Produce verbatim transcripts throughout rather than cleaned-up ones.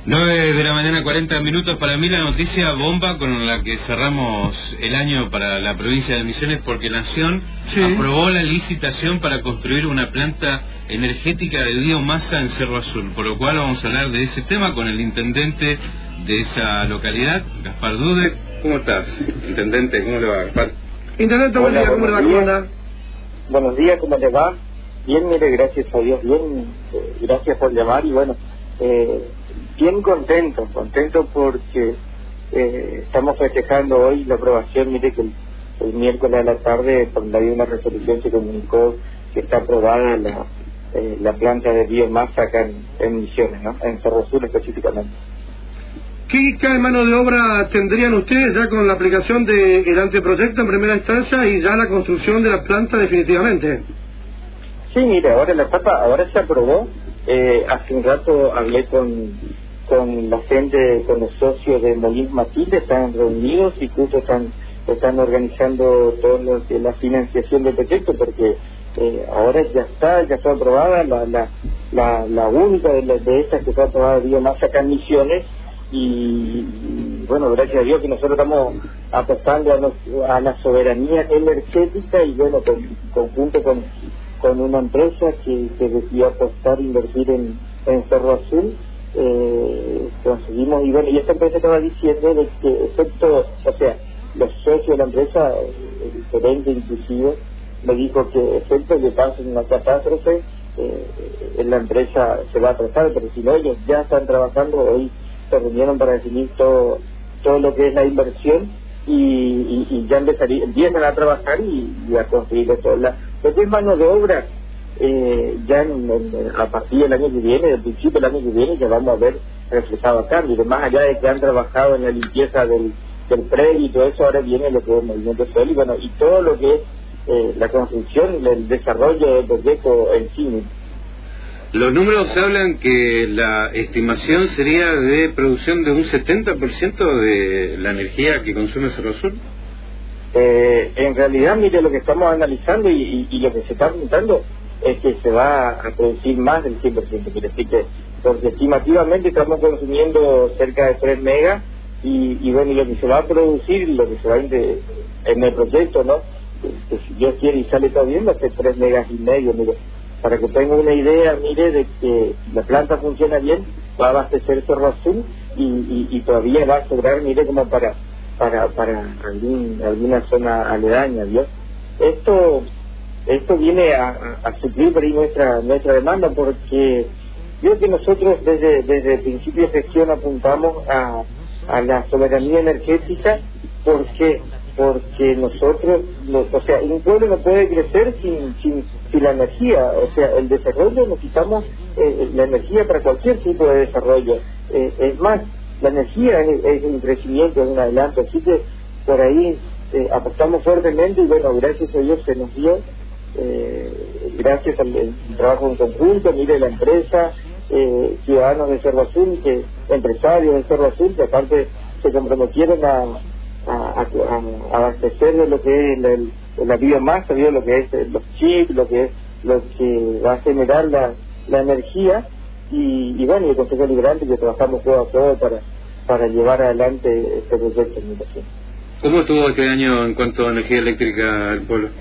nueve de la mañana, cuarenta minutos. Para mí la noticia bomba con la que cerramos el año para la provincia de Misiones, porque Nación sí. aprobó la licitación para construir una planta energética de biomasa en Cerro Azul, por lo cual vamos a hablar de ese tema con el intendente de esa localidad, Gaspar Dude. ¿Cómo estás, intendente? ¿Cómo le va, Gaspar? Intendente, buen día, ¿cómo le va? ¿Cómo anda? Buenos días, ¿cómo le va? Bien, mire, gracias a Dios, bien, eh, gracias por llamar y bueno, eh, bien contento, contento porque eh, estamos festejando hoy la aprobación. Mire que el, el miércoles a la tarde cuando había una resolución se comunicó que está aprobada la, eh, la planta de biomasa acá en, en Misiones, ¿no? En Cerro Azul específicamente. ¿Qué, ¿Qué mano de obra tendrían ustedes ya con la aplicación del anteproyecto en primera instancia y ya la construcción de la planta definitivamente? Sí, mire, ahora la etapa, ahora se aprobó. Eh, hace un rato hablé con, con la gente, con los socios de Molinos Matilde, están reunidos y justo están, están organizando todo lo que la financiación del proyecto, porque eh, ahora ya está, ya está aprobada la, la, la, la única de, la, de estas que está aprobada de biomasa acá en Misiones. Y, y bueno, gracias a Dios que nosotros estamos apostando a, nos, a la soberanía energética y bueno, con, conjunto con, con una empresa que, que decidió apostar e invertir en, en Cerro Azul, eh, conseguimos, y bueno, y esta empresa estaba diciendo de que excepto, o sea, los socios de la empresa, el gerente inclusive, me dijo que excepto que pasen una catástrofe, eh, en la empresa se va a tratar, pero si no, ellos ya están trabajando. Hoy se reunieron para definir todo todo lo que es la inversión y, y, y ya empezarían, empiezan a trabajar y, y a construir todo. La, lo que es mano de obra, eh, ya en, en, a partir del año que viene, del principio del año que viene, ya vamos a ver reflejado acá. Y más allá de que han trabajado en la limpieza del, del predio y todo eso, ahora viene lo que es el movimiento social y bueno, y todo lo que es eh, la construcción, el desarrollo del proyecto en sí. Los números hablan que la estimación sería de producción de un setenta por ciento de la energía que consume Cerro Azul. Eh, en realidad, mire, lo que estamos analizando y, y, y lo que se está apuntando es que se va a producir más del cien por ciento. Quiere decir que, porque estimativamente estamos consumiendo cerca de tres megas y, y bueno, y lo que se va a producir, lo que se va a de, en el proyecto, ¿no? Que, que si Dios quiere y sale todo bien, va a ser tres megas y medio, mire. Para que tenga una idea, mire, de que la planta funciona bien, va a abastecer Cerro Azul y, y, y todavía va a sobrar, mire, como para para para algún, alguna zona aledaña, ¿vio? Esto esto viene a, a, a suplir por ahí nuestra nuestra demanda, porque creo que nosotros desde desde el principio de gestión apuntamos a, a la soberanía energética, porque porque nosotros, no, o sea, un pueblo no puede crecer sin, sin, sin la energía, o sea, el desarrollo necesitamos eh, la energía para cualquier tipo de desarrollo, eh, es más, la energía es, es un crecimiento, es un adelanto, así que por ahí eh, apostamos fuertemente y bueno, gracias a Dios se nos dio, eh, gracias al, al trabajo en conjunto, mire la empresa, eh, ciudadanos de Cerro Azul, que empresarios de Cerro Azul, que aparte se comprometieron a A, a, a abastecer de lo que es la, la biomasa, ¿vio? Lo que es los chips, lo que es lo que va a generar la, la energía y, y bueno, y el Consejo Liberante que trabajamos todo a todo para para llevar adelante este proyecto. ¿Cómo estuvo este año en cuanto a energía eléctrica al pueblo?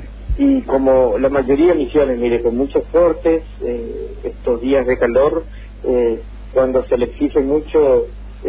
Y como la mayoría de Misiones, mire, con muchos cortes, eh, estos días de calor, eh, cuando se le exige mucho,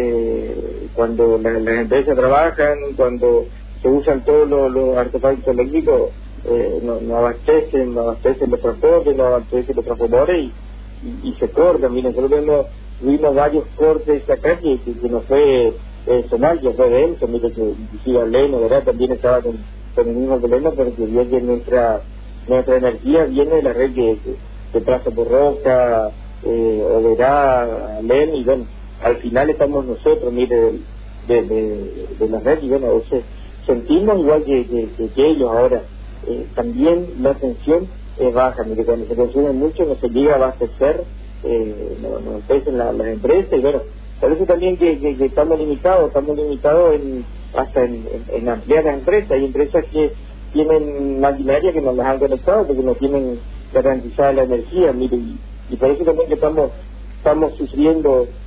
Eh, cuando las la empresas trabajan, cuando se usan todos los, los artefactos eléctricos, eh, no, no abastecen, no abastecen los transportes, no abastecen los transportadores y, y, y se cortan. Miren, nosotros vimos, vimos varios cortes acá que, que, que no fue eh, sonar, que fue denso. Mire que inclusive Leno, ¿verdad? También estaba con, con el mismo problema, porque vio que nuestra nuestra energía viene de la red que, que, que pasa por Roca, eh, Oberá, Leno y bueno, al final estamos nosotros, mire, de, de, de la red y bueno, a veces sentimos igual que, que, que, que ellos ahora. Eh, también la tensión es baja, mire, cuando se consume mucho no se llega a abastecer, eh, no, no ofrecen la, las empresas y bueno, por eso también que, que, que estamos limitados, estamos limitados en, hasta en, en, en ampliar las empresas. Hay empresas que tienen maquinaria que nos las han conectado porque no tienen garantizada la energía, mire, y, y por eso también que estamos estamos sufriendo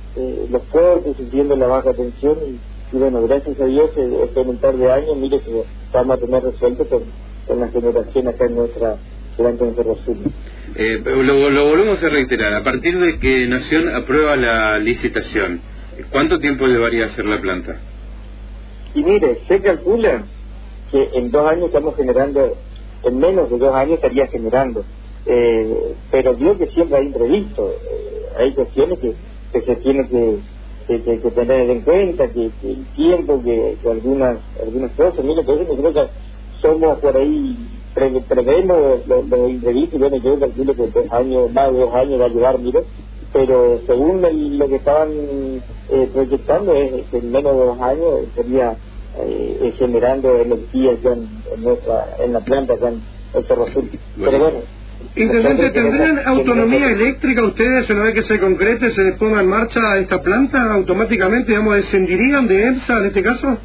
eh, los cortes, sintiendo la baja tensión y, y bueno, gracias a Dios, eh, este en un par de años, mire que vamos a tener resuelto con, con la generación acá en nuestra planta de Cerro Azul. Eh, lo, lo volvemos a reiterar, a partir de que Nación aprueba la licitación, ¿cuánto tiempo llevaría a hacer la planta? Y mire, se calcula que en dos años estamos generando, en menos de dos años estaría generando, eh, pero digo que siempre hay imprevisto, eh, hay cuestiones que, que se tienen que, que, que, que tener en cuenta, que, que el tiempo, que, que algunas algunas cosas, mire, por eso nosotros somos por ahí, pre, prevemos los lo imprevistos, bueno, yo calculo que dos años, más de dos años va a llevar, mire, pero según el, lo que estaban eh, proyectando es que en menos de dos años estaría eh, generando energía ya en, en nuestra en la planta acá en el Cerro Azul. Pero bueno, Intendente, ¿tendrán autonomía eléctrica ustedes una vez que se concrete, se ponga en marcha esta planta? ¿Automáticamente, digamos, descendirían de EMSA en este caso?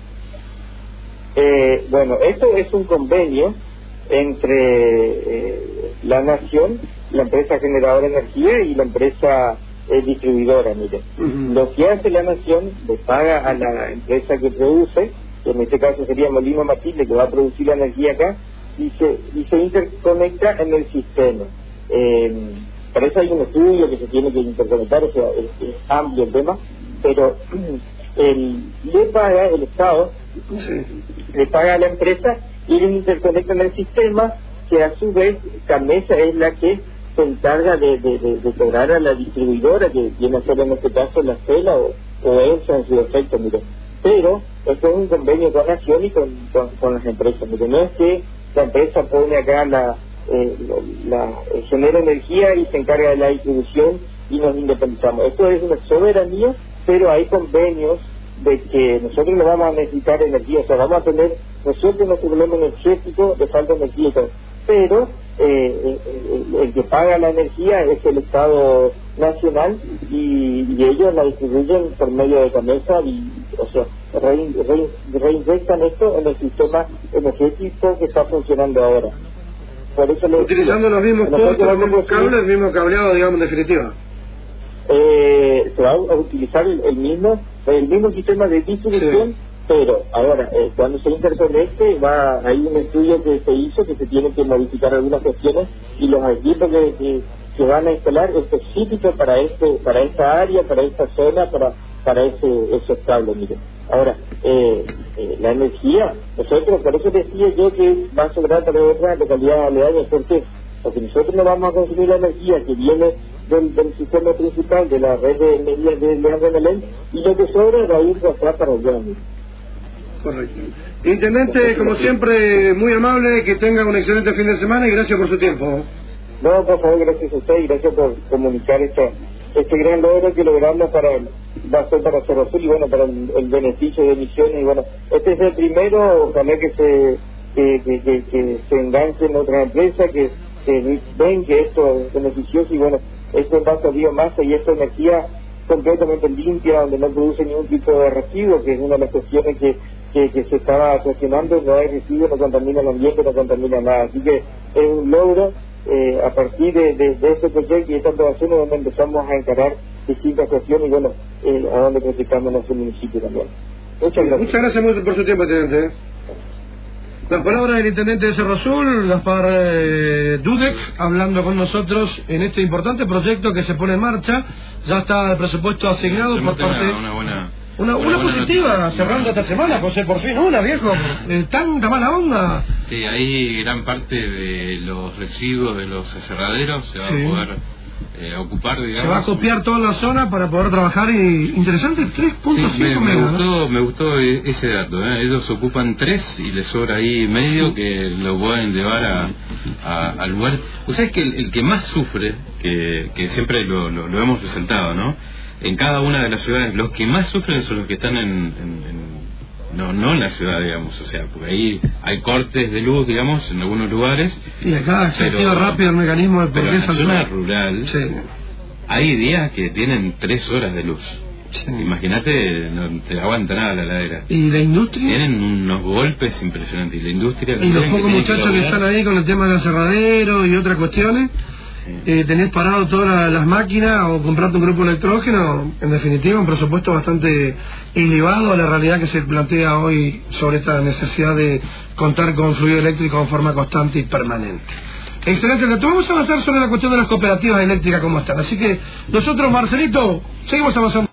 Eh, bueno, esto es un convenio entre eh, la Nación, la empresa generadora de energía y la empresa eh, distribuidora, mire. Uh-huh. Lo que hace la Nación le paga a la empresa que produce, que en este caso sería Molino Matilde, que va a producir la energía acá, y se, y se interconecta en el sistema. Eh, para eso hay un estudio que se tiene que interconectar, o sea, es, es amplio el tema, pero el, le paga el Estado, sí. le paga a la empresa y le interconecta en el sistema, que a su vez Camesa es la que se encarga de, de, de, de cobrar a la distribuidora, que viene a ser en este caso la CELA o, o EMSA en su defecto, mire. Pero esto es un convenio con Nación y con, con, con las empresas, mire. No es que la empresa pone acá la, eh, la, la eh, genera energía y se encarga de la distribución y nos independizamos. Esto es una soberanía, pero hay convenios de que nosotros no vamos a necesitar energía, o sea, vamos a tener resuelto nuestro problema energético de falta de energía y todo. Pero eh, el, el que paga la energía es el Estado Nacional y, y ellos la distribuyen por medio de Camesa y, o sea, rein, rein, reinvestan esto en el sistema energético que está funcionando ahora. Por eso le, utilizando los mismos postes, los mismos cables, el mismo cableado, digamos, en definitiva. Eh, se va a utilizar el, el mismo el mismo sistema de distribución, sí. Pero ahora eh, cuando se interconecte va hay un estudio que se hizo que se tiene que modificar algunas cuestiones y los equipos que, que, que van a instalar específicos para este para esta área, para esta zona, para para ese esos cables, mire. Ahora eh, eh, la energía, nosotros, por eso decía yo que va a sobrar para otras localidades aledañas. ¿Por qué? Porque nosotros no vamos a consumir la energía que viene del, del sistema principal de la red de energía de Leandro Melén, y lo que sobra va a ir de atrás para allá. Correcto. Intendente, como siempre, muy amable, que tenga un excelente fin de semana y gracias por su tiempo. No, por favor, gracias a usted y gracias por comunicar esta, este gran logro que logramos para el, va a ser para Cerro Azul y bueno, para el, el beneficio de Misiones. Y bueno, este es el primero, ojalá que se que, que, que, que se enganchen otras empresas, que, que ven que esto es beneficioso y bueno, esto va a ser biomasa y esta energía completamente limpia, donde no produce ningún tipo de residuo, que es una de las cuestiones que, que, que se estaba cuestionando. No hay residuo, no contamina el ambiente, no contamina nada, así que es un logro eh, a partir de, de, de este proyecto y esta aprobación donde empezamos a encarar distintas cuestiones y bueno, eh, a donde practicamos en nuestro municipio también. Muchas gracias. Muchas gracias por su tiempo, intendente. Las palabras del intendente de Cerro Azul, Gaspar eh, Dudex, hablando con nosotros en este importante proyecto que se pone en marcha. Ya está el presupuesto asignado por parte... Una, una buena... Una, una, una positiva, noticia, cerrando esta semana, José, por fin, una, viejo, eh, tanta mala onda. Sí, ahí gran parte de los residuos de los aserraderos se va sí. a poder eh, ocupar, digamos. Se va a copiar toda la zona para poder trabajar y... Interesante, tres punto cinco sí, me, me, megas, gustó, ¿no? me gustó ese dato, ¿eh? Ellos ocupan tres y les sobra ahí medio sí. que lo pueden llevar a, a, al lugar. O sea, es que el, el que más sufre, que, que siempre lo, lo, lo hemos presentado, ¿no? En cada una de las ciudades, los que más sufren son los que están en, en, en no no en la ciudad, digamos, o sea, porque ahí hay cortes de luz, digamos, en algunos lugares. Y acá se activa rápido el mecanismo de pero en la zona rural sí. hay días que tienen tres horas de luz. Sí. Imagínate, no te aguanta nada la heladera. ¿Y la industria? Tienen unos golpes impresionantes. Y la industria... Y los pocos muchachos que, que están ahí con el tema del aserradero y otras cuestiones... eh, tenés parado todas la, las máquinas o comprarte un grupo electrógeno, en definitiva un presupuesto bastante elevado a la realidad que se plantea hoy sobre esta necesidad de contar con fluido eléctrico de forma constante y permanente. Excelente, Renato. Vamos a avanzar sobre la cuestión de las cooperativas eléctricas como están. Así que nosotros, Marcelito, seguimos avanzando.